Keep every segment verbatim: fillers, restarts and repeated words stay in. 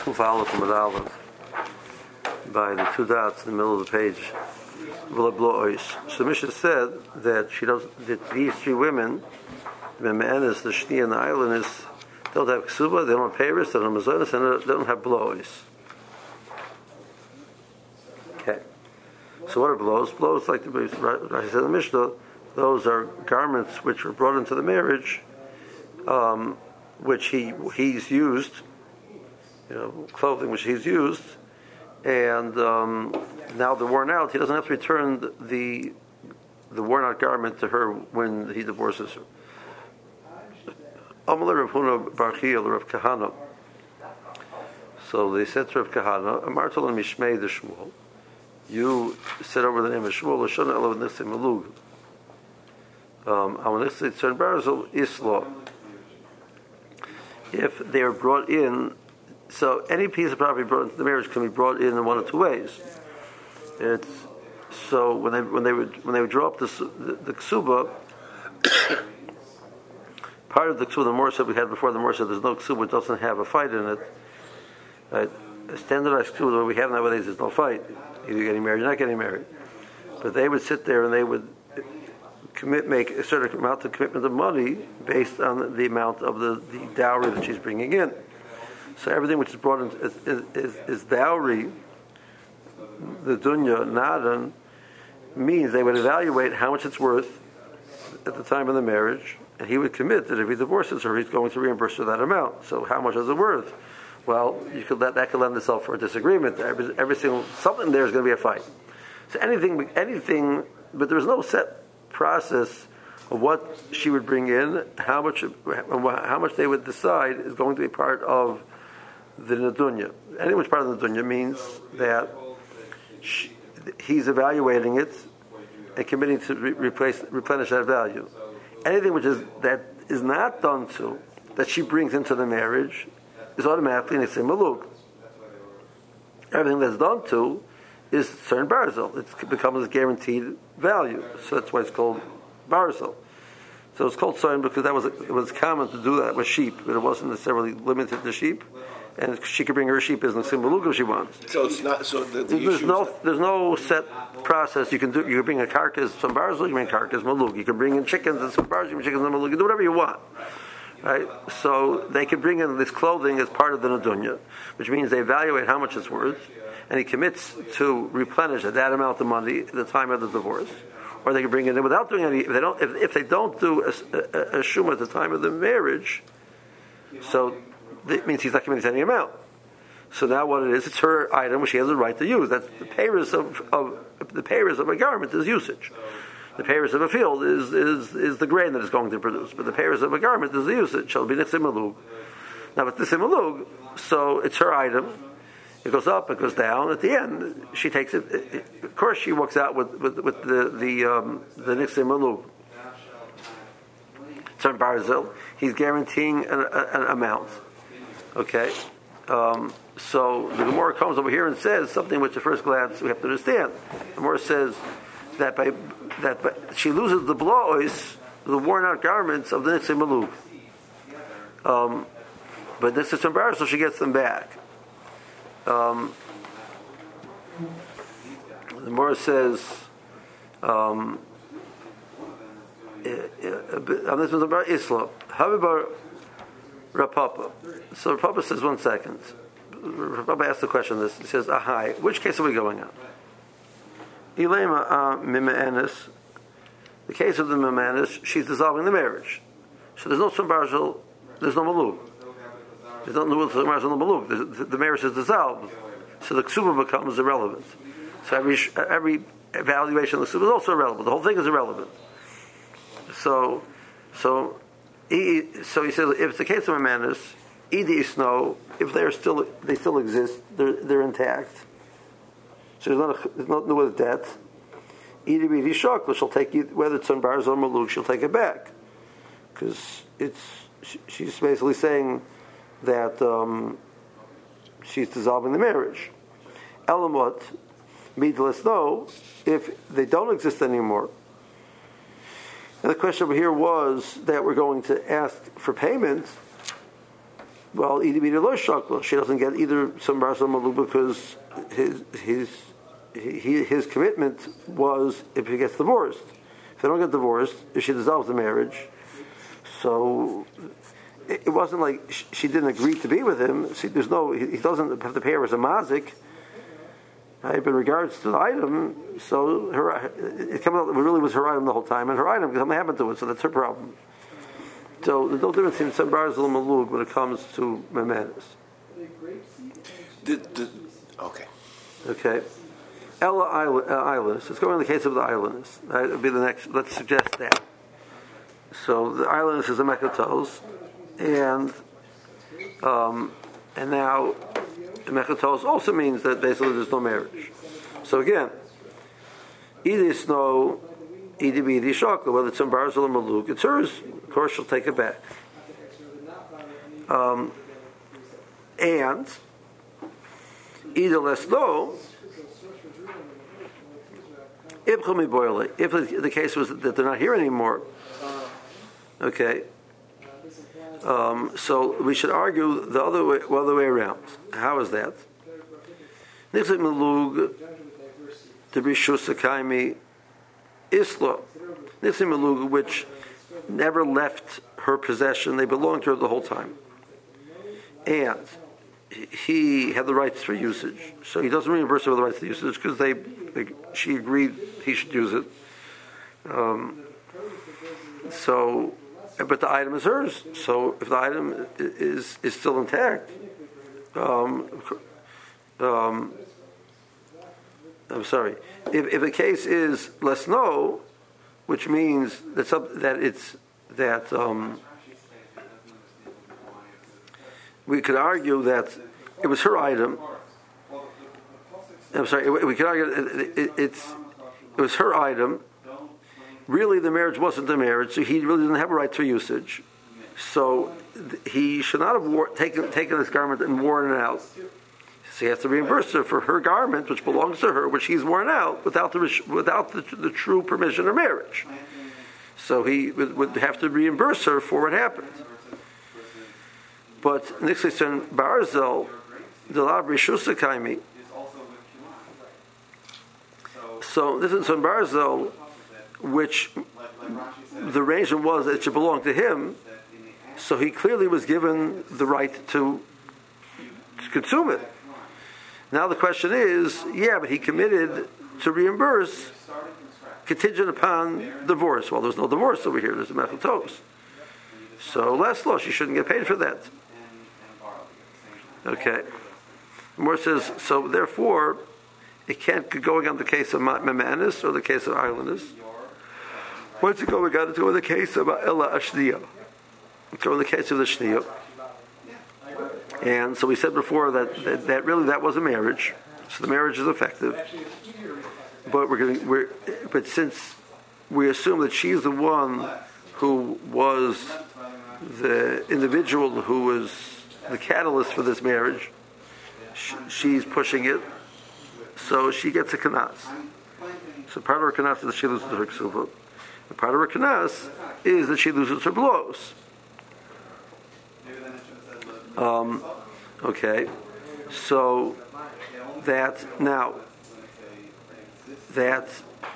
Kuf Aleph and Aleph by the two dots in the middle of the page. So Mishnah said that she does that these three women, the Me'enes, the Shni, and the Islanders, don't have ksuba, they don't have peiros, they don't have mazonos, and they don't have blows. Okay. So what are blows? Blows, like the Rashi said in the Mishnah, those are garments which were brought into the marriage, um, which he he's used, you know, clothing which he's used, and um, now they're worn out. He doesn't have to return the, the the worn out garment to her when he divorces her. Amalei Rav Huna bar Chiya Rav Kahana. So they said to Rav Kahana, Amartol and Mishmei the Shmuel, you said over the name of Shmuel, Lashon Elav Nixei Malug. Um, Amalei Tzern Barzel Isla. If they are brought in, so any piece of property brought into the marriage can be brought in in one of two ways. It's so when they when they would when they would draw up the the, the ksuba. Part of the ksuba, the morsa we had before the morsa, there's no ksuba, it doesn't have a fight in it. Right? A standardized ksuba, what we have nowadays, there's no fight. Either you're getting married, you're not getting married. But they would sit there and they would commit, make a certain amount of commitment of money based on the amount of the, the dowry that she's bringing in. So everything which is brought in is, is, is, is dowry, the dunya, nadan, means they would evaluate how much it's worth at the time of the marriage, and he would commit that if he divorces her, he's going to reimburse her that amount. So how much is it worth? Well, you could let that could lend itself for a disagreement. Every, every single something there is going to be a fight. So anything, anything, but there was no set process of what she would bring in, how much, how much they would decide is going to be part of the nadunya. Any which part of the nadunya means that she, he's evaluating it and committing to re- replace, replenish that value. Anything which is that is not done to, that she brings into the marriage, is automatically an Nixei Malug. Everything that's done to is Tzern Barzel. It becomes a guaranteed value. So that's why it's called Barzel. So it's called Tzern because that was it was common to do that with sheep, but it wasn't necessarily limited to sheep. And she could bring her sheep as Nixei Malug if she wants. So it's not. So the, the there's no there's no set process. You can do. You can bring a carcass some barzel. You can bring carcass malug. You can bring in chickens and some barzel. You can chickens and malug. You can do whatever you want, right? So they can bring in this clothing as part of the nadunya, which means they evaluate how much it's worth, and he commits to replenish at that amount of money at the time of the divorce. Or they can bring it in without doing any. If they don't, if, if they don't do a, a, a shuma at the time of the marriage, so. It means he's not committing to any amount. So now what it is, it's her item which she has a right to use. That's the peiros of, of the peiros of a garment is usage. The peiros of a field is, is is the grain that it's going to produce. But the peiros of a garment is the usage. Shall be Nixei Malug. Now with Nixei Malug, so it's her item. It goes up, it goes down. At the end, she takes it. it, it of course, she walks out with with, with the the um, the Nixei Malug. Tzern Barzel. He's guaranteeing an, an amount. Okay, um, so the Gemara comes over here and says something which at first glance we have to understand. The Gemara says that by that by, she loses the blows, the worn out garments of the Nixei Malug. Um, but this is embarrassed, so she gets them back. Um, the Gemara says, um, on this one's about Islam. Habibar Rapapa. So Rapapa says, one second. Rapapa asked the question this. He says, Ahai, which case are we going on? Ilema Mime'enis. The case of the Mime'enis, she's dissolving the marriage. So there's no Tzern Barzel, there's no Malug. There's no Tzern Barzel, no Malug. The, the marriage is dissolved. So the Ksuba becomes irrelevant. So every every evaluation of the Ksuba is also irrelevant. The whole thing is irrelevant. So, so, he, so he says, if it's the case of a manis, Edi Isno, if they're still, they still exist, they're they're intact. So there's not a, there's nothing to do with debt. Edi Bidi Shakla, she'll take it, whether it's on Barzel or Maluk, she'll take it back, because it's she, she's basically saying that um, she's dissolving the marriage. Elamot, Midless, no, if they don't exist anymore. And the question over here was that we're going to ask for payment. Well, either be lo shakla. She doesn't get either some barzal malug because his his he, his commitment was if he gets divorced. If they don't get divorced, if she dissolves the marriage, so it, it wasn't like she, she didn't agree to be with him. See, there's no he, he doesn't have to pay her as a mazik. Right, but in regards to the item, so her it came out it really was her item the whole time, and her item something happened to it, so that's her problem. So there's no difference in some barzal malug when it comes to memanis. Okay. Okay. Ella islands. Let's go in the case of the islands. Right, it'll be the next. Let's suggest that. So the islands is a mechatos, and um, and now the mechatos also means that basically there's no marriage. So again, either snow. Either be the shakla, whether it's in barzal or maluk, it's hers. Of course, she'll take it back. Um, and either less no. If the case was that they're not here anymore, okay. Um, so we should argue the other way, the other way around. How is that? Nixit malug to be shusakaimi. Isla, Nisim Maluga, which never left her possession, they belonged to her the whole time. And he had the rights for usage. So he doesn't reimburse her with the rights to usage because they, they, she agreed he should use it. Um, so, but the item is hers. So if the item is is still intact, um, um, I'm sorry. If, if the case is less no, which means that some, that it's that um, we could argue that it was her item. I'm sorry. We could argue it, it, it's it was her item. Really, the marriage wasn't the marriage, so he really didn't have a right to usage. So he should not have wore, taken taken this garment and worn it out. So he has to reimburse her for her garment, which belongs to her, which he's worn out without the without the, the true permission of marriage. So he would, would have to reimburse her for what happened. But Nixon Barzel, the Labri Shusakaimi. So this is on Barzel, which the arrangement was that it should belong to him. So he clearly was given the right to, to consume it. Now the question is, yeah, but he committed to reimburse contingent upon divorce. Well, there's no divorce over here. There's a mechatos. So less law, she shouldn't get paid for that. Okay. More says, so therefore, it can't go on the case of Memanis or the case of Islanders. Once it go, we got to go in the case of Ella Ashniya. Go in the case of the Shniya. And so we said before that, that, that really that was a marriage, so the marriage is effective. But we're going we're but since we assume that she's the one who was the individual who was the catalyst for this marriage, she, she's pushing it, so she gets a kanas. So part of her kanas is that she loses her ksuba. And part of her kanas is that she loses her blows. Um, okay, so that now that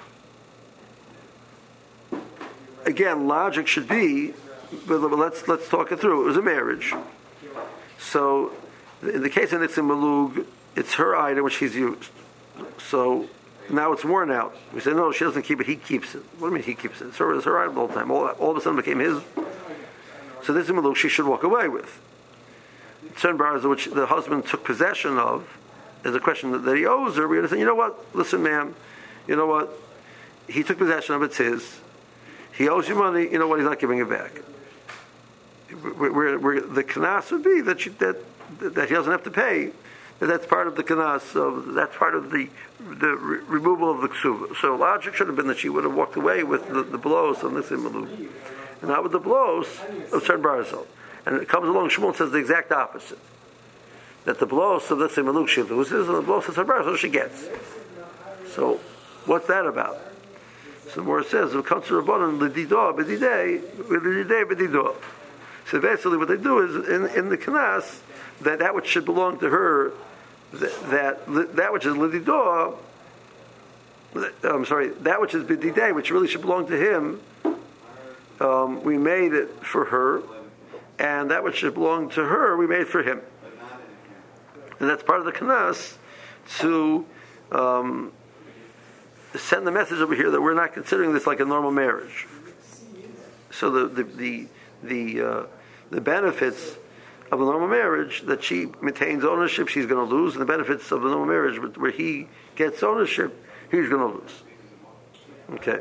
again, logic should be, but let's let's talk it through. It was a marriage, so in the case of Nitzim Malug, it's her item which she's used. So now it's worn out. We say no, she doesn't keep it. He keeps it. What do you mean he keeps it? It's her, it's her item the whole time. All, all of a sudden became his. So Nitzim Malug she should walk away with. Certain bars which the husband took possession of, is a question that, that he owes her. We're going to say, you know what? Listen, ma'am, you know what? He took possession of it, it's his. He owes you money, you know what? He's not giving it back. We're, we're, we're, the kanas would be that, you, that that he doesn't have to pay. That that's part of the kanas, of, that's part of the the re- removal of the ksuva. So logic should have been that she would have walked away with the, the blows on this imalu, and not with the blows of certain barzal. And it comes along, Shmuel says the exact opposite. That the blows of this imalu she loses, and the blows of certain barzal she gets. So what's that about? So the more it says, it comes to Rabbanan, l'didah b'didei, l'didah b'didah. So basically, what they do is in, in the Knas, that that which should belong to her, that that, that which is Lididah, I'm sorry, that which is Bididei, which really should belong to him, um, we made it for her, and that which should belong to her, we made for him. And that's part of the Knas to um, send the message over here that we're not considering this like a normal marriage. So the the the the, uh, the benefits of a normal marriage, that she maintains ownership, she's going to lose, and the benefits of the normal marriage where he gets ownership, he's going to lose. Okay.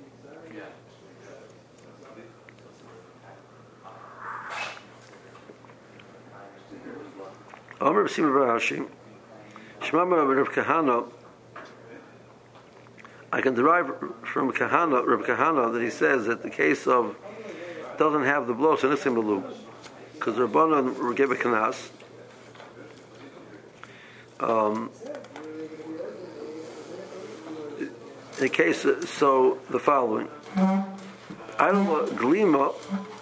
Amar B'Sima B'Rashi, Shema Rav Kahana. I can derive from Kahana, Rav Kahana, that he says that the case of doesn't have the blows in Nisim Belug, because Rabbanan gave a Kanas. Um, in case, so the following: I don't know, Glima.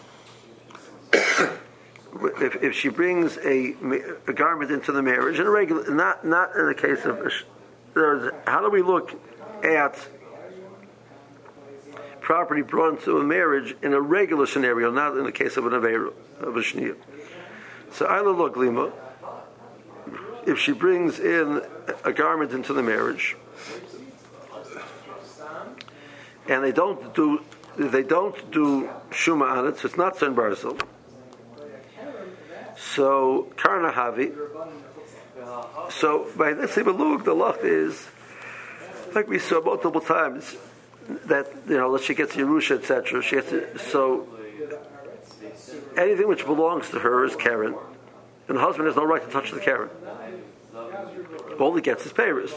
If, if she brings a, a garment into the marriage, in a regular, not not in the case of, there's, how do we look at property brought into a marriage in a regular scenario, not in the case of an Aveira, of a Shniya? So I don't look Lima. If she brings in a garment into the marriage, and they don't do they don't do Shuma on it, so it's not Sen Barzil. So Karna Havi. So by this Ibelug, the luck is, like we saw multiple times, that you know, she gets Yerusha, et cetera. She gets to, so anything which belongs to her is Karen, and the husband has no right to touch the Karen. All he gets is Paris.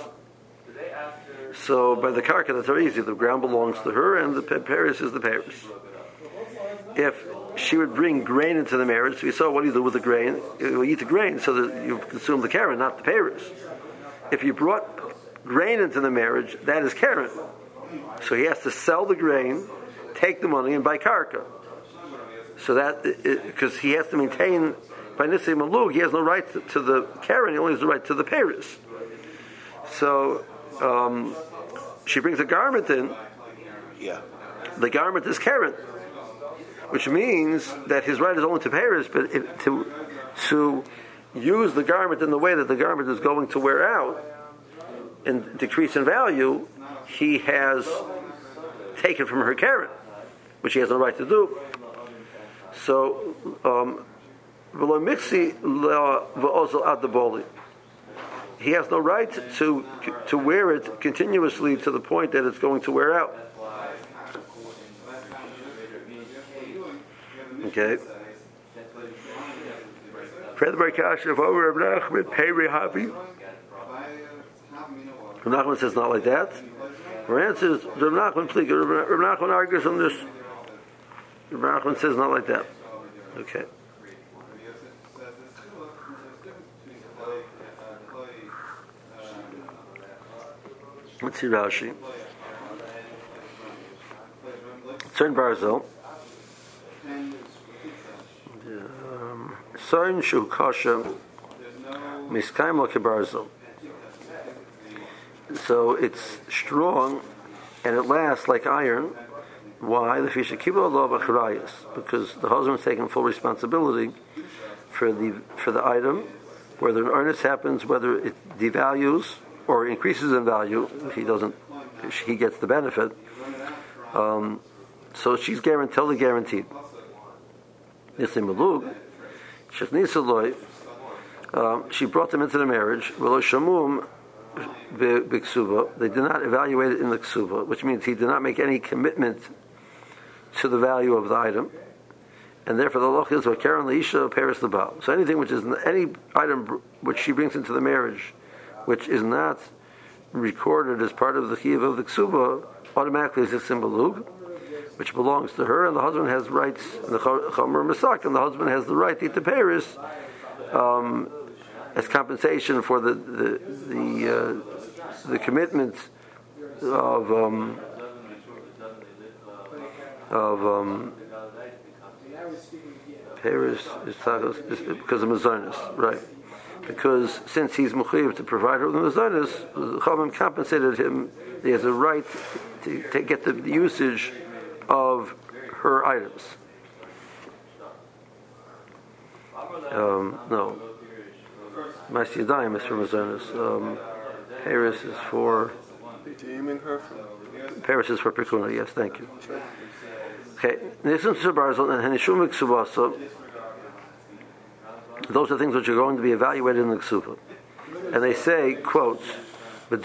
So by the karka, that's very easy. The ground belongs to her, and the Paris is the Paris. If she would bring grain into the marriage, so you saw what do you do with the grain? You eat the grain so that you consume the Karen, not the Paris. If you brought grain into the marriage, that is Karen. So he has to sell the grain, take the money, and buy karka. So that, because he has to maintain, by Nisei Malug, he has no right to, to the Karen, he only has the right to the Paris. So um, she brings a garment in, yeah. The garment is Karen, which means that his right is only to Paris, but if, to to use the garment in the way that the garment is going to wear out and decrease in value, he has taken from her Karen, which he has no right to do. So, um, he has no right to to wear it continuously to the point that it's going to wear out. Okay. Fredberg Kasher over Rav Nachman Pei Happy. Rav Nachman says not like that. Rav says Rav Nachman please. Rav Nachman argues on this. Rav Nachman says not like that. Okay. Let's see Rashi. Turn Barzel. Soin shu kasha miskaim lo kebarzel. So it's strong and it lasts like iron. Why? The fisha kibo lo b'charayis, because the husband is taking full responsibility for the for the item, whether an earnest happens, whether it devalues or increases in value. He doesn't. He gets the benefit. Um, so she's guaranteed, totally guaranteed. Nisim Malug. Um, she brought them into the marriage. They did not evaluate it in the ksuba, which means he did not make any commitment to the value of the item, and therefore the loch is what Karen Leisha Paris the Baal. So anything which is any item which she brings into the marriage, which is not recorded as part of the chiyuv of the ksuba, automatically is a symbolug, which belongs to her, and the husband has rights, and the chomer masak, and the husband has the right to eat the Paris um, as compensation for the the the, uh, the commitment of um, of um, Paris is, is because of Mazonis, right? Because since he's mechuyev to provide her with Mazonis, the Chachamim compensated him. He has a right to, to get the usage of her items. Um, no, Mas Yadayim is for Mazonis. Um, Paris is for. Paris is for Pekuna. Yes, thank you. Okay, those are things which are going to be evaluated in the Ksuba. And they say, quote, that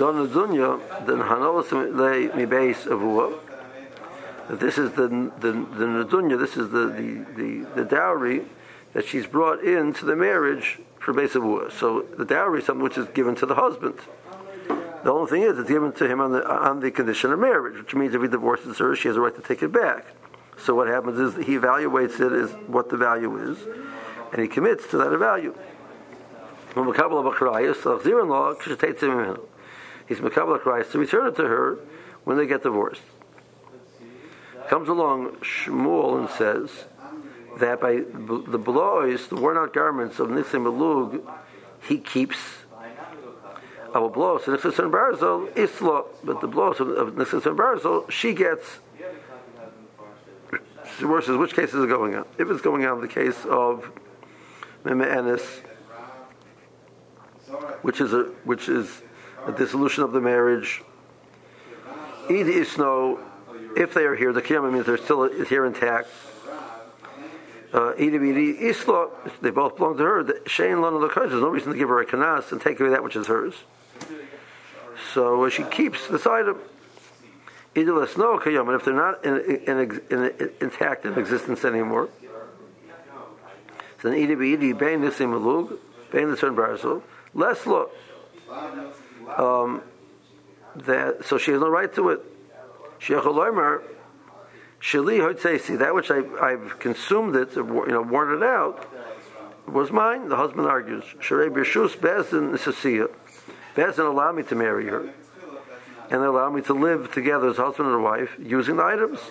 this is the the the Nadunya, this is the, the, the, the dowry that she's brought into the marriage for Beis Avua. So the dowry is something which is given to the husband. The only thing is, it's given to him on the on the condition of marriage, which means if he divorces her, she has a right to take it back. So what happens is he evaluates it as what the value is, and he commits to that value. He's makabel Christ to return it to her when they get divorced. Comes along Shmuel and says that by the blois, the worn-out garments of Nisim Malug, he keeps. Our blows of Nixon and Barzil Isla, but the blows of, of Nixon and Barzil, she gets. Versus which case is it going on? If it's going on the case of Meme'enis, which is a which is a dissolution of the marriage. Idi Isno, if they are here, the Kiyama means they're still here intact. Idi Bidi Isla, they both belong to her. Shein Lana L'Kaj, there's no reason to give her a kanas and take away that which is hers. So she keeps this item. Either let's know Kiyam, and if they're not in, in, in, in, intact in existence anymore, then Idi Bidi Bein Nisim Malug, Bein Nitzon Barzil, less look. Um, that so she has no right to it. Sheikholomer, Shali Hotzesi, that which I, I've consumed it, you know, worn it out, was mine. The husband argues. Sharei B'Shus Bezdin Nisasiya. Bezdin allowed me to marry her, and they allowed me to live together as husband and wife using the items.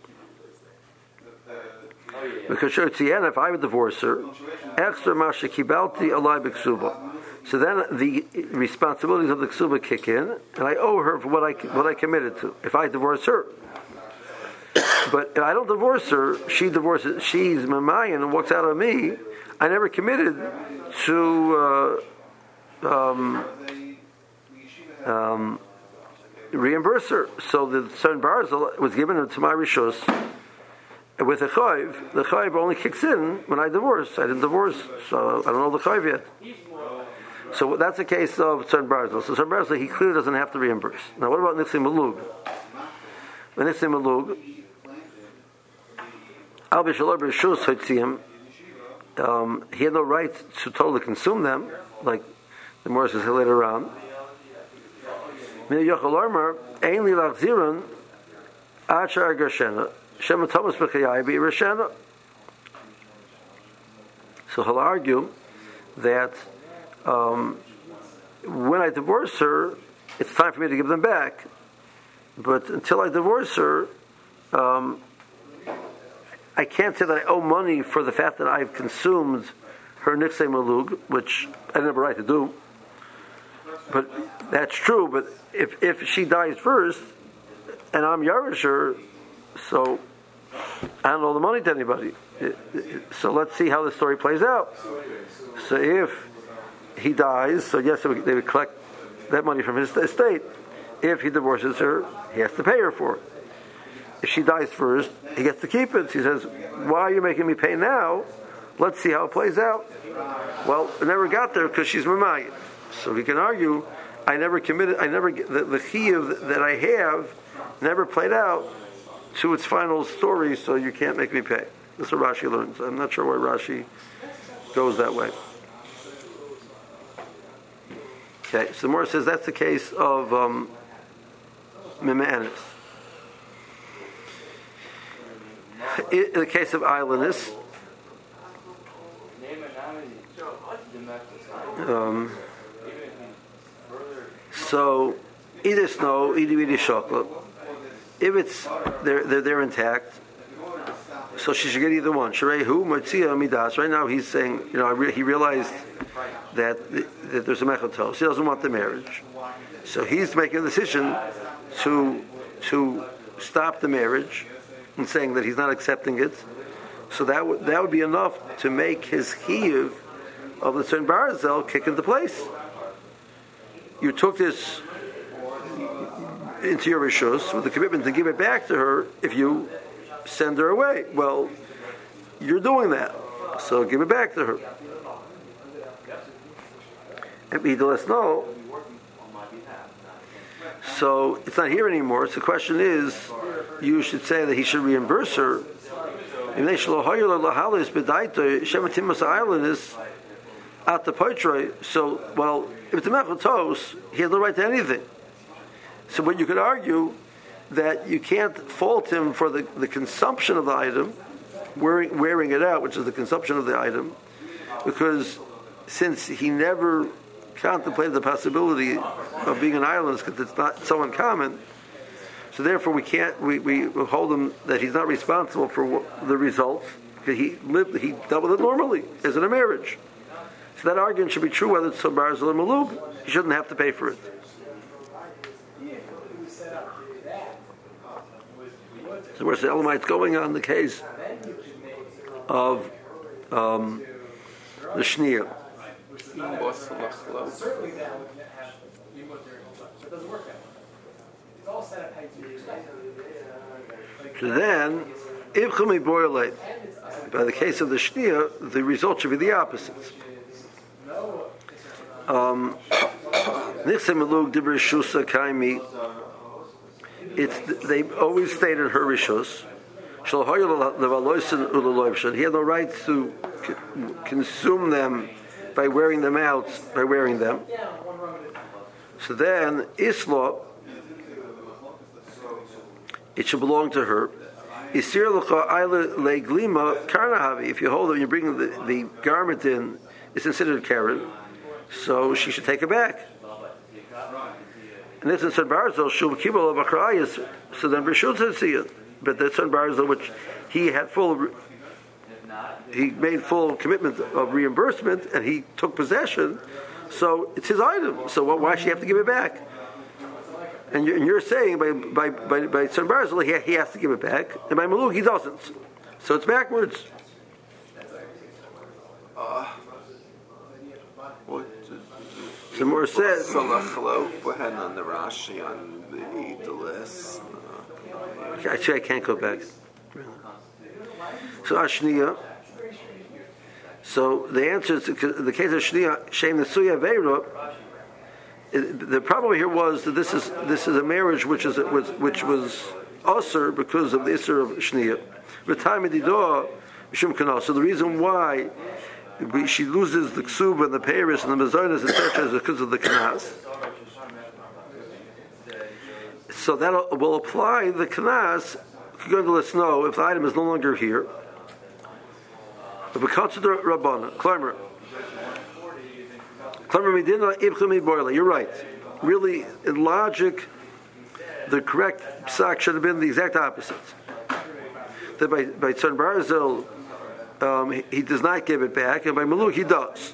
Because Shotziana, if I would divorce her, extra Masha Kibalti Alai B'Ksuba. So then the responsibilities of the Ksuba kick in, and I owe her for what I what I committed to. If I divorce her. But if I don't divorce her, she divorces, she's Mamayan and walks out on me, I never committed to uh, um, um, reimburse her. So the son Barzil was given to my Rishus with a chayv. The chayv only kicks in when I divorce. I didn't divorce, so I don't know the chayv yet. So that's a case of son Barzil. So son Barzil, he clearly doesn't have to reimburse. Now what about Nitzim Malug? When Nitzim Malug, um, he had no right to totally consume them, like the Morris says later on. So he'll argue that um, when I divorce her, it's time for me to give them back. But until I divorce her, um, I can't say that I owe money for the fact that I've consumed her Niksei Malug, which I didn't have a right to do. But that's true. But if if she dies first, and I'm Yarisher, so I don't owe the money to anybody. It, it, so let's see how the story plays out. So if he dies, so yes, they would collect that money from his estate. If he divorces her, he has to pay her for it. If she dies first, he gets to keep it. He says, why are you making me pay now? Let's see how it plays out. Well, it never got there because she's Mamayit. So he can argue, I never committed, I never, the, the chiyuv that I have never played out to its final story, so you can't make me pay. That's what Rashi learns. I'm not sure why Rashi goes that way. Okay, so Morris says that's the case of um, Mime'anis. In the case of islandness, um, so either snow, either either chocolate. If it's they're they're, they're intact, So she should get either one. Sharehu Matzia Midas. Right now he's saying, you know, he realized that that there's a mechatos. He doesn't want the marriage, so he's making a decision to to stop the marriage and saying that he's not accepting it. So that would that would be enough to make his chiyuv of the Tzon Barzel kick into place. You took this into your rishus with the commitment to give it back to her if you send her away. Well, you're doing that, so give it back to her. And he let us know. So it's not here anymore. So the question is, you should say that he should reimburse her. So, well, if it's a mechatos, he has no right to anything. So, but you could argue that you can't fault him for the, the consumption of the item, wearing, wearing it out, which is the consumption of the item, because since he never contemplated the possibility of being an island, because it's not so uncommon, so therefore we can't, we, we hold him that he's not responsible for the results, because he lived, he dealt with it normally, as in a marriage. So that argument should be true whether it's Tzon Barzel or Malug. He shouldn't have to pay for it. So where's the Elamites going on the case of um, the Shnia? So then, if Chumi Boyle, by the case of the Shnia, the result should be the opposite. Um, It's they always stated her rishos. He had no right to c- consume them by wearing them out, by wearing them. So then, Isla, it should belong to her. If you hold it, you bring the, the garment in, it's considered karen, so she should take it back. And this is Tzon Barzel, Shul Kibul of Achrayas, so then Rishut says see it. But the Tzon Barzel, which he had full, he made full commitment of reimbursement, and he took possession, so it's his item. So why should he have to give it back? And you're, and you're saying by by by, by Tzon Barzel, he, he has to give it back, and by Malug he doesn't. So it's backwards. Uh, what? So more says. We're heading on the Rashi on the, the list. Uh, Actually, I can't go back. So Ashniya. So the answer is the case of Shniya Shem Nesuya Veira. The problem here was that this is this is a marriage which is was which was usher because of the isser of Shniya. So the reason why she loses the ksub and the peiris and the mazonas, et cetera, is because of the kanas. So that will apply the kanas. Going to let us know if the item is no longer here. But we consider Rabbana, Kleimer. Kleimer Medina Ibchumi Boile. You're right. Really, in logic, the correct psak should have been the exact opposite. That by by Tzon Barzel, Um, he, he does not give it back, and by Maluk he does.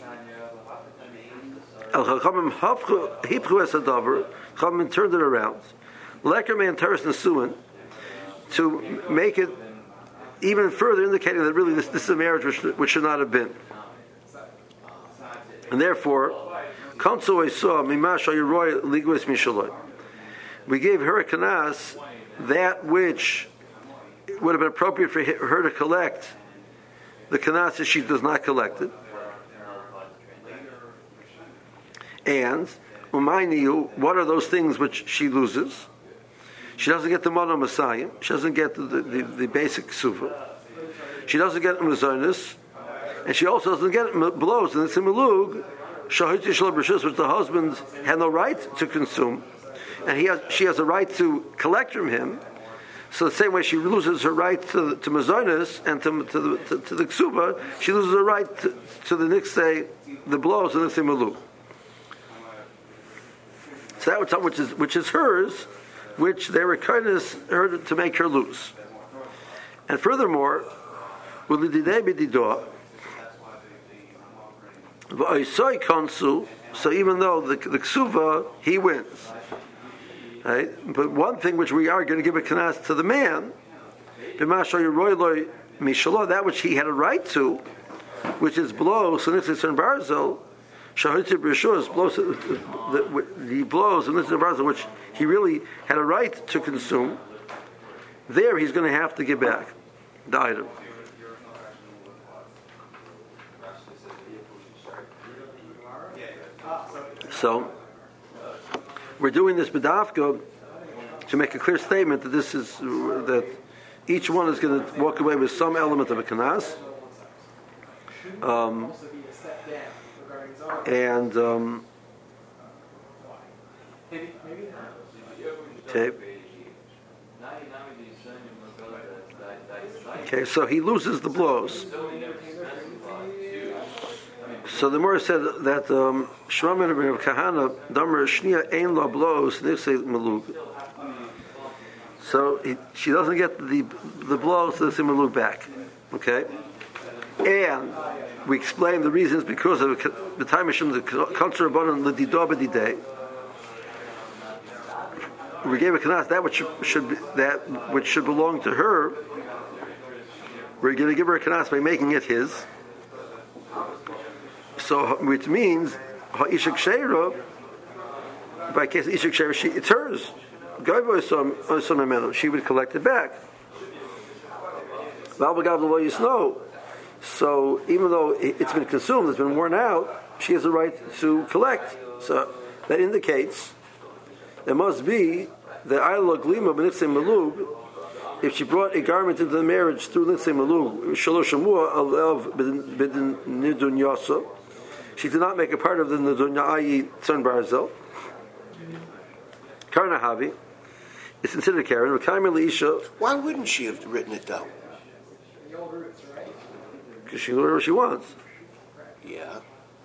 El Chachamim hipchu es hadavar. Chachamim turned it around. Leker man teres nesuin, to make it even further indicating that really this, this is a marriage which, which should not have been. And therefore, Kansu saw mimash ayroy liguis mishaloi. We gave her a kanas that which would have been appropriate for her to collect. The kanas she does not collect it. And umayniu, what are those things which she loses? She doesn't get the mono Messiah. She doesn't get the, the, the basic sufa. She doesn't get the mazonis, and she also doesn't get blows. And it's in Malug, shahiti shalabashus, which the husband had no right to consume, and he has, she has a right to collect from him. So the same way she loses her right to to mazonis and to to the to, to the ksuba, she loses her right to, to the next day the blows and the Malug. So that was something which is which is hers, which they were kindness her to make her lose. And furthermore, So even though the, the ksuva, he wins. Right? But one thing which we are going to give a kanas to the man, that which he had a right to, which is blow, sunitzis and barzel, shahitib rishus, blows, the blows, sunitzis and barzel, which he really had a right to consume, there he's going to have to give back the item. So, we're doing this bedafka to make a clear statement that this is that each one is going to walk away with some element of a kanas, um, and um, okay. Okay, so he loses the blows. So the Gemara said that Shmuel ben Kahana damer shnia ein lo blows nifsei malug. So he, she doesn't get the the blows to the malug back. Okay, and we explained the reasons because of the time of the culture of the didoba day. We gave a kanas that which should be, that which should belong to her. We're going to give her a kanas by making it his. So, which means, ha'ishak sheira, by case ishak sheira, she it's hers. She would collect it back. So, even though it's been consumed, it's been worn out, she has a right to collect. So, that indicates there must be the ayla glima b'nifsei malug. If she brought a garment into the marriage through nifsei malug, shalosh shamua alev b'din nidun yasa. She did not make a part of the Nadunya, that is, Tzon Barzel. Karna Havi. It's considered Karen. Why wouldn't she have written it down? Because she can do whatever she wants. Yeah.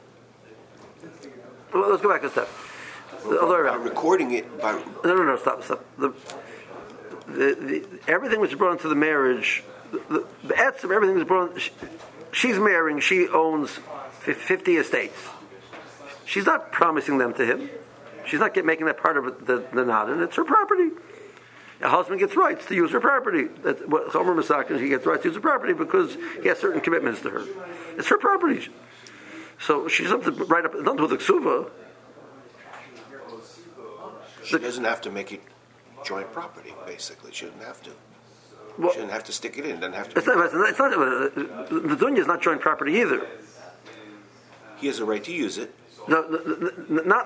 Well, let's go back a step. The by, other way around. By recording it by... No, no, no, stop, stop. The, the, the, everything which is brought into the marriage, the, the, the etz of everything is brought... She, she's marrying, she owns fifty estates. She's not promising them to him. She's not get, making that part of it, the, the nodin. It's her property. A husband gets rights to use her property. That's what Chomer Masakin, he gets rights to use her property because he has certain commitments to her. It's her property. So she doesn't have to write up, nothing with the ksuva. She doesn't have to make it joint property, basically. She doesn't have to. Well, she doesn't have to stick it in. Doesn't have to. It's not, it's not, the dunya is not joint property either. He has a right to use it. No, not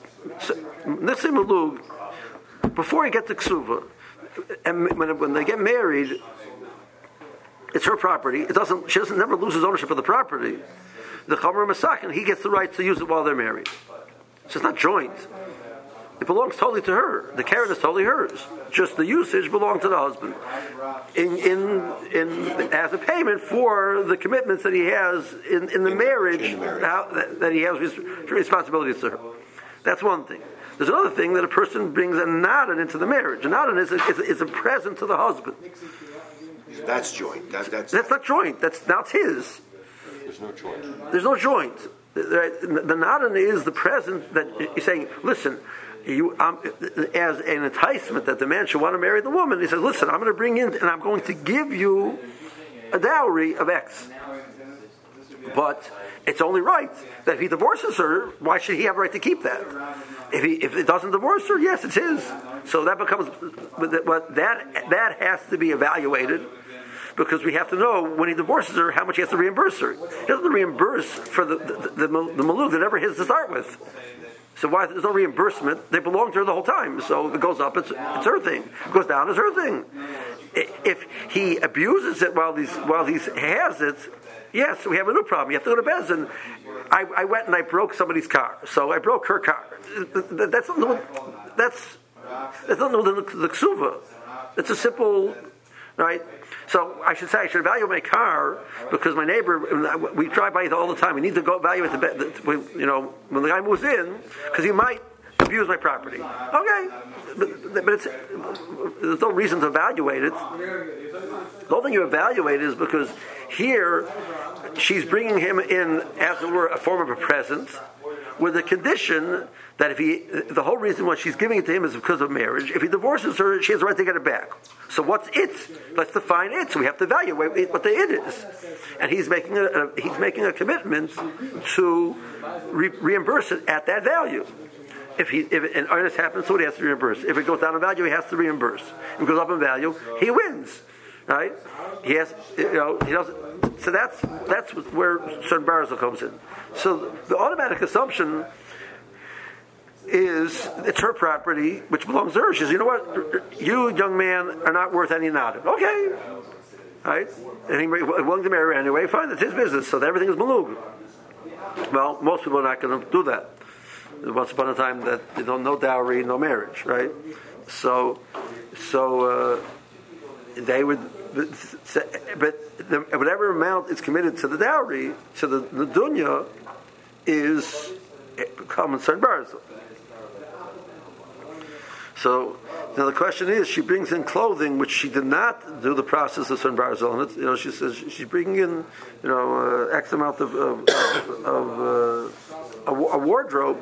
Nifsei Malug. Before he gets to ksuva, and when, when they get married, it's her property. It doesn't. She doesn't never loses ownership of the property. The Chomer Masakin, he gets the right to use it while they're married. So it's not joint. It belongs totally to her. The carrot is totally hers. Just the usage belongs to the husband, in in in as a payment for the commitments that he has in, in the in, marriage, in marriage. Now, that, that he has res- responsibilities to her. That's one thing. There's another thing that a person brings a nadan into the marriage. A nadan is a, is a, is a present to the husband. That's joint. That, that's that's not joint. That's now it's his. There's no joint. There's no joint. The, the, the nadan is the present that he's saying. Listen. You, um, as an enticement that the man should want to marry the woman, he says, listen, I'm going to bring in and I'm going to give you a dowry of X. But it's only right that if he divorces her, why should he have a right to keep that? If he if it doesn't divorce her, yes, it's his. So that becomes, but that that has to be evaluated, because we have to know when he divorces her how much he has to reimburse her. He doesn't reimburse for the the, the, the, the malug that never his to start with. So why there's no reimbursement? They belong to her the whole time. So if it goes up, it's it's her thing. If it goes down, it's her thing. If he abuses it while he's while he has it, yes, we have a new problem. You have to go to Bezin. I, I went and I broke somebody's car, so I broke her car. That's not that's that's not the, the ksuva. It's a simple, right? So I should say I should evaluate my car because my neighbor, we drive by it all the time. We need to go evaluate the, the you know, when the guy moves in, because he might abused my property. Okay, but, but it's, there's no reason to evaluate it. The only thing you evaluate is because here she's bringing him in, as it were, a form of a present, with a condition that if he, the whole reason why she's giving it to him is because of marriage. If he divorces her, she has the right to get it back. So what's it? Let's define it. So we have to evaluate what the it is. And he's making a, a he's making a commitment to re- reimburse it at that value. If he if an artist happens to it, he has to reimburse. If it goes down in value, he has to reimburse. If it goes up in value, he wins. Right? He has, you know, he doesn't. So that's that's where certain Barzel comes in. So the automatic assumption is it's her property, which belongs to her. She says, you know what, you, young man, are not worth any nada. Okay. Right? And he's willing to marry her anyway, fine, it's his business, so everything is malug. Well, most people are not going to do that. Once upon a time, that you know, no dowry, no marriage, right? So, so uh, they would, but the, whatever amount is committed to the dowry, to the, the dunya, is common son Barzel. So now the question is, she brings in clothing which she did not do the process of son Barzel, and it's, you know, she says she's bringing in, you know, uh, X amount of of, of uh, a, a wardrobe,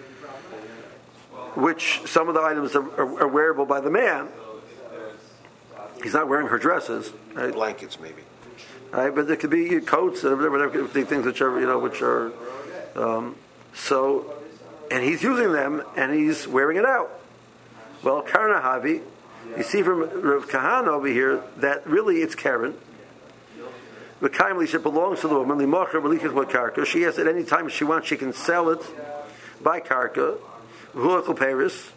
which some of the items are, are, are wearable by the man. He's not wearing her dresses, right? Blankets, maybe. Right, but there could be coats and whatever, whatever things which are, you know, which are um, so, and he's using them and he's wearing it out. Well, Karnahavi, you see from Rav Kahana over here that really it's Karen. The Kaimli belongs to the woman. The Mocher Malikas with Karka. She has at any time she wants, she can sell it by Karka. Hulakal Paris.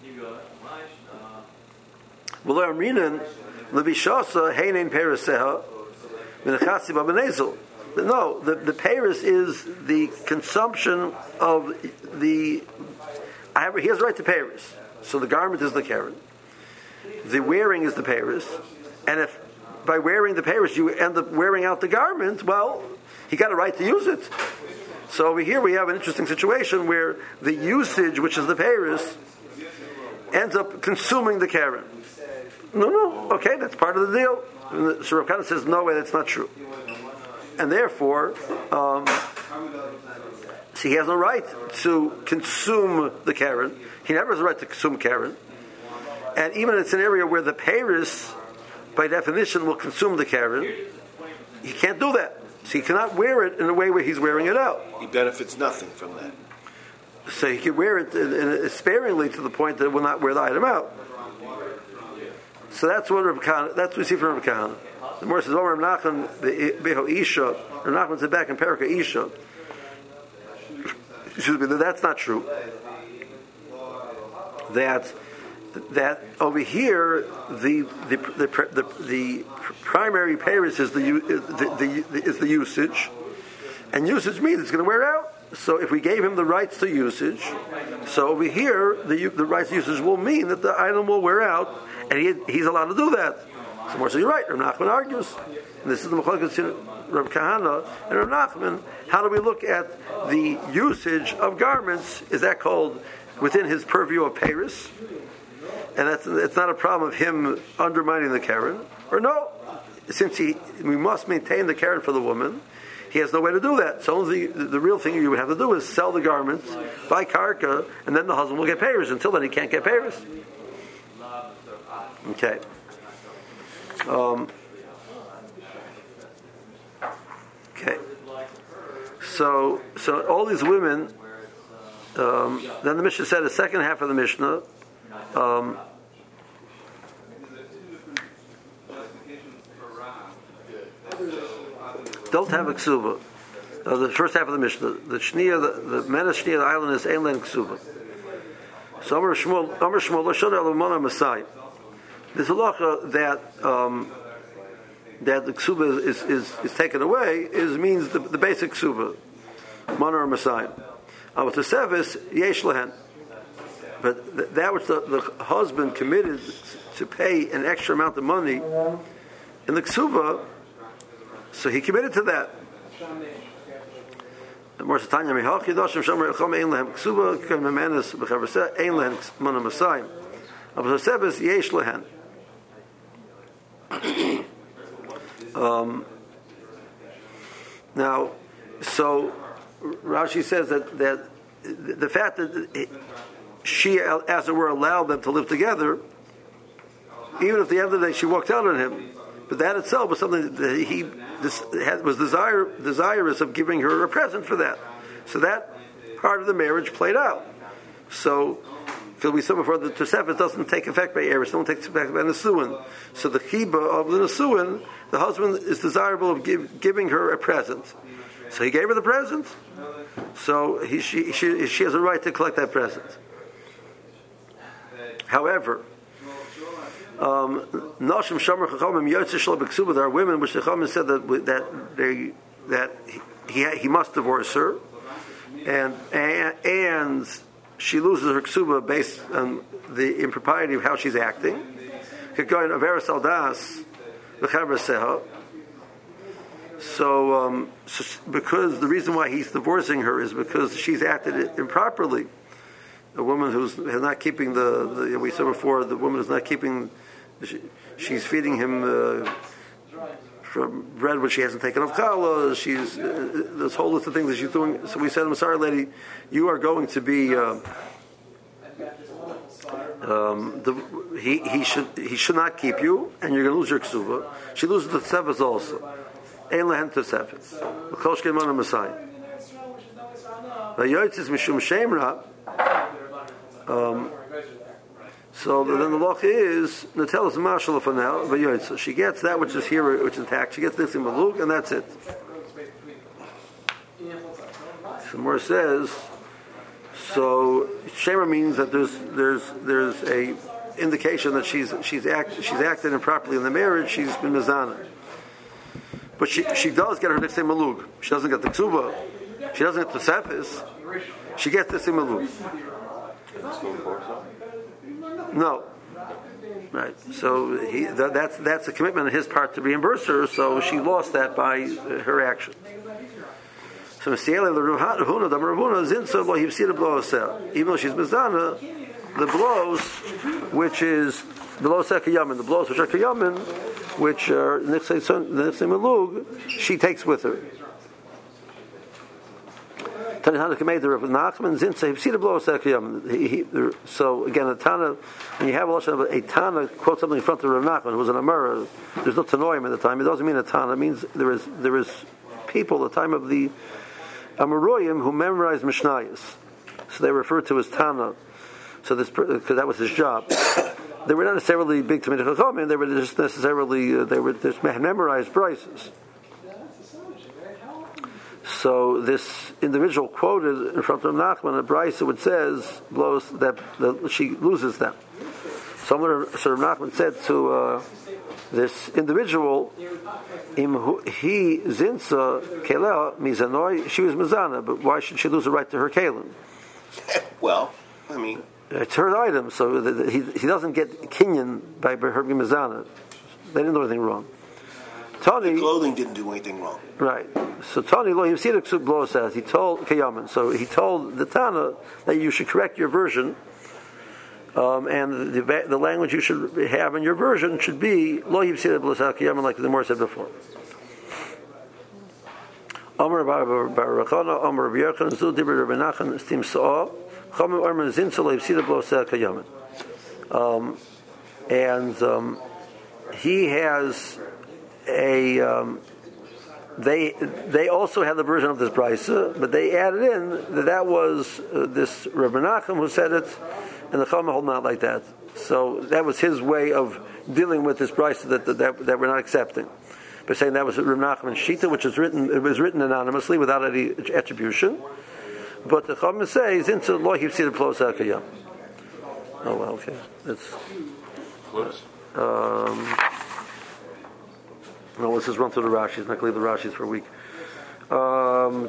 V'lo Amrinan Levishasa Heinen Pariseha Minachasi Babanezel. No, the the Paris is the consumption of the. I have, he has a right to Paris. So the garment is the Karen. The wearing is the Paris. And if by wearing the Paris you end up wearing out the garment, well, he got a right to use it. So over here we have an interesting situation where the usage, which is the Paris, ends up consuming the Karen. No, no, okay, that's part of the deal. And so Rav Kahana says, no way, that's not true. And therefore, um, so he has no right to consume the Karen. He never has a right to consume Karen. And even in a scenario where the Paris, by definition, will consume the Karen, he can't do that. So he cannot wear it in a way where he's wearing it out. He benefits nothing from that. So he can wear it in, in, sparingly to the point that it will not wear the item out. So that's what Rav Kahana, that's what we see from Rav Kahana. The Gemara says, "Omer Rav Nachman beho Isha." Rav Nachman said back in Perika Isha. Excuse me, that's not true. That that over here the the the the, the primary Paris is the, the, the is the usage, and usage means it's going to wear out. So if we gave him the rights to usage, so over here the the rights to usage will mean that the item will wear out, and he he's allowed to do that. So more so you're right. Rav Nachman argues, and this is the Machlokes Rav Kahana and Rav Nachman. How do we look at the usage of garments? Is that called within his purview of Paris? And that's it's not a problem of him undermining the Karen, or no, since he we must maintain the Karen for the woman, he has no way to do that. So only the, the real thing you would have to do is sell the garments, buy karka, and then the husband will get Paris. Until then, he can't get Paris. Okay. Um, okay. So so all these women. Um, then the Mishnah said the second half of the Mishnah. Um, don't have a ksuba. Uh, the first half of the Mishnah, the shnia, the, the menace shnia of the island is ein len ksuba. So Amar Shmuel, Amar Shmuel, lo shoda alamona masai. There's a halacha that um, that the ksuba is, is, is, is taken away is means the, the basic ksuba, mana or masai. Uh, with the sevis yesh lehen. But th- that which the, the husband committed to pay an extra amount of money in the ksuba, so he committed to that. Morsa Tanya Mihalchi Doshim Shomer Chom Ein Lehem Ksuba Kem Memenes B'Chavraseh Ein Lehem Mana Masayim Abu Sebes Yesh Lehen. Um, now, so Rashi says that that the fact that she, as it were, allowed them to live together, even if at the end of the day she walked out on him, but that itself was something that he had, was desire, desirous of giving her a present for that. So that part of the marriage played out. So, because we said before, the Tosefet doesn't take effect by Eris, don't take effect by Nesuin. So the Chiba of the Nesuin, the husband is desirable of give, giving her a present. So he gave her the present, so he, she, she, she has a right to collect that present. However, um, Nashim Shomer Chachamim Yotze Shlo B'Ksuba, there are women which the Chachamim said that that they that he he must divorce her, and and, and she loses her ksuba based on the impropriety of how she's acting. Could go in Averas Aldas V'Chavraseha. So, um, so, because the reason why he's divorcing her is because she's acted improperly. A woman who's not keeping the, the we said before, the woman is not keeping. She, she's feeding him uh, from bread which she hasn't taken off challah. She's uh, this whole list of things that she's doing. So we said, "I'm sorry, lady, you are going to be." Uh, um, the, he he should he should not keep you, and you're going to lose your ksuba. She loses the tzevas also. Ein lehen tosefes. L'kol shkein mana Messiah. V'yotzis mishum shemra. Um, so then the law is Natel is marshal for now, but she gets that which is here, which is intact. She gets this in Maluk, and that's it. Some more says. So Shema means that there's there's there's a indication that she's she's act she's acted improperly in the marriage. She's been mizana, but she she does get her nitzei malug. She doesn't get the ksuba. She doesn't get the sefis. She gets this in malug. No, right. So he that, that's that's a commitment on his part to reimburse her. So she lost that by uh, her action. So even though she's mizana, the blows, which is below sekayamin, the blows which are kayamin, which are nixay malug, she takes with her. So again, a Tana, when you have a lesson of a Tana quote something in front of Rav Nachman, who was an Amora, there's no Tanoim at the time. It doesn't mean a Tana. It means there is there is people at the time of the Amoroyim who memorized Mishnayos, so they were referred to as Tana. So this because that was his job. They were not necessarily big Talmidei Chachamim. They were just necessarily uh, they were just memorized brises. So this individual quoted in front of Nachman a brisa which says blows that, that she loses them. Someone, so Nachman said to uh, this individual, "Im he zinsa keleh mizanoi." She was mizana, but why should she lose the right to her kelim? Well, I mean, it's her item, so that he he doesn't get kinyan by her being mizana. They didn't do anything wrong. Tani, the clothing didn't do anything wrong. Right. So Tani lo yimsida ksub blow says he told Kayaman. So he told the Tana that you should correct your version, um, and the the language you should have in your version should be lo yimsida blow says Kayaman, like the Gemara said before. Amar bar Rachana, Amar Rabbi Yochanan, Zul Dibur Rabbi Nachman, Stim Sa'a, Chamim Arman Zinsa lo yimsida blow says Kayaman, and um, he has. A um, they they also had the version of this brisa, but they added in that that was uh, this Rabbi Nachman who said it, and the Chachamim hold not like that. So that was his way of dealing with this brisa that that, that that we're not accepting, by saying that was Rabbi Nachman's shita, which is written it was written anonymously without any attribution. But the Chachamim says into lo yifsid plos hakayam. Oh well, okay, that's close. Um, No, let's just run through the Rashis. Not going to leave the Rashis for a week. Um,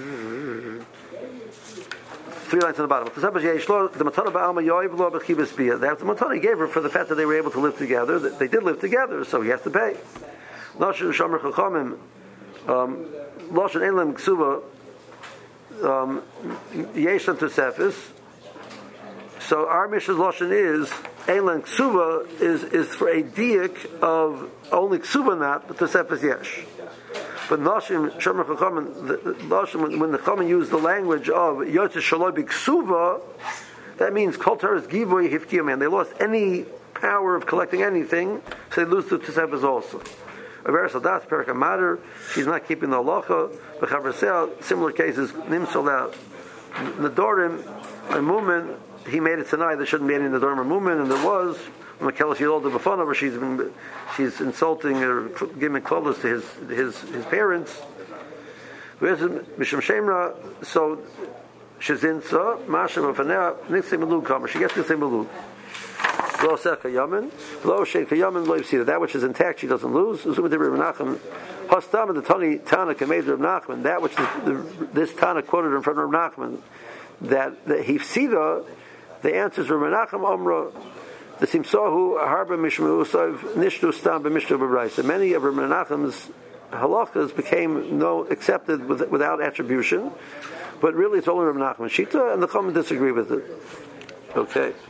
three lines on the bottom. The Matana Ba'alma Yoiv Lo B'Chibas Bia. The Matana he gave her for the fact that they were able to live together. They did live together, so he has to pay. Lashon Shomer Chachamim. Lashon Ein Lem Ksuba. um, yesh tosefis. So our Mishnah's lashon is Eilan Ksuva is is for a diak of only Ksuva not, but tosefis yesh. But Nashim Shomer Chachamim, the Nashim when the Chachamim use the language of Yotze Shaloi B'Ksuva, that means Kol Taras Givoy Hifkiyah man. They lost any power of collecting anything, so they lose the tosefis also. Averis Adas Perak Amader, she's not keeping the halacha. But Chavrasel, similar cases, Nimsola, Nadorim, a Mumin, he made it tonight. There shouldn't be any Nadorim or Mumin, and there was. Makela Shilolda Bafana, where she's been, she's insulting or giving clothes to his his his parents. Mishum Shemra, so Shazinsa, Masha Mafanea, Nixim Malug Kamer. She gets Nixim Malug. Lo Seka Yamin, Lo Sheikh Yamin, Lo Yipsida. That which is intact, she doesn't lose. Zuma de Menachem. Hostam the Tani Tana Kamed Reb Nachman. That which is the, this Tana quoted in front of Reb Nachman, that the Hifsida, the answer is Reb Menachem Omra. The Simsahu Harba Mishmu Usav Nishtu Stam B'Mishtu B'Braisa. Many of Reb Menachem's halachas became no accepted with, without attribution, but really it's only Reb Menachem Shita, and the Chachamim disagree with it. Okay.